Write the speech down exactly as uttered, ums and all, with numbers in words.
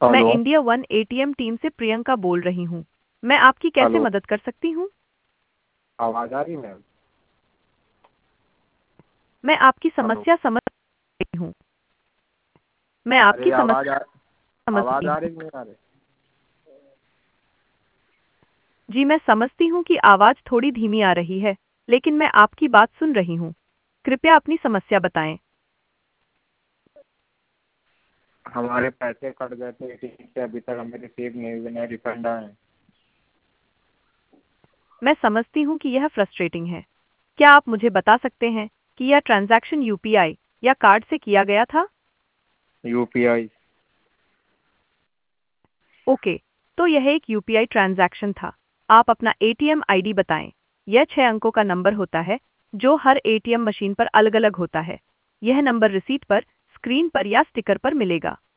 मैं hello. India one ATM team से प्रियंका बोल रही हूँ। मैं आपकी कैसे हेलो। मदद कर सकती हूँ? आवाज़ आ रही मैम? मैं आपकी हेलो। समस्या समझ रही हूँ। मैं अरे आपकी आवाज़ आ समस्या समझ आवाज़ रही आ हूँ। रही कि नहीं आ रही? जी, मैं समझती हूँ कि आवाज़ थोड़ी धीमी आ रही है, लेकिन मैं आपकी बात सुन रही हूँ। कृपया अपनी समस्या बताएं। हमारे पैसे कट गए थे एटीएम से, अभी तक हमें रिसीव नहीं हुए, नहीं रिफंड आए। मैं समझती हूँ कि यह फ्रस्ट्रेटिंग है। क्या आप मुझे बता सकते हैं कि यह ट्रांजैक्शन यूपीआई या कार्ड से किया गया था? यूपीआई। ओके, तो यह एक यूपीआई ट्रांजैक्शन था। आप अपना एटीएम आईडी बताएं। यह छह अंकों का नंबर होता है, जो हर एटीएम मशीन पर अलग-अलग होता है। यह नंबर रिसीट पर, स्क्रीन पर या स्टिकर पर मिलेगा।